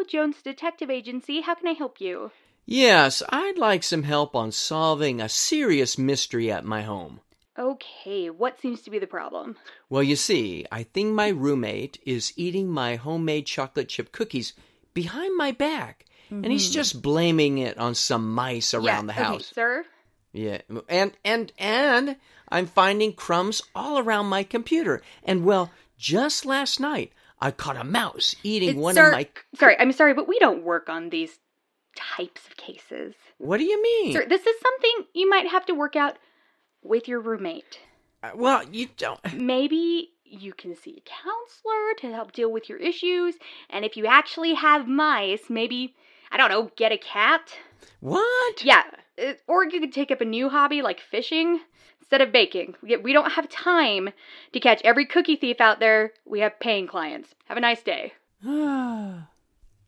Jones Detective Agency. How can I help you? Yes, I'd like some help on solving a serious mystery at my home. Okay, what seems to be the problem? Well, you see, I think my roommate is eating my homemade chocolate chip cookies behind my back, and he's just blaming it on some mice around the house. Okay, sir. Yeah, and I'm finding crumbs all around my computer. And well, just last night, I caught a mouse eating one of my... Sorry, I'm sorry, but we don't work on these types of cases. What do you mean? Sir, this is something you might have to work out with your roommate. Well, you don't... Maybe you can see a counselor to help deal with your issues, and if you actually have mice, maybe, I don't know, get a cat? What? Yeah, or you could take up a new hobby like fishing instead of baking. We don't have time to catch every cookie thief out there. We have paying clients. Have a nice day.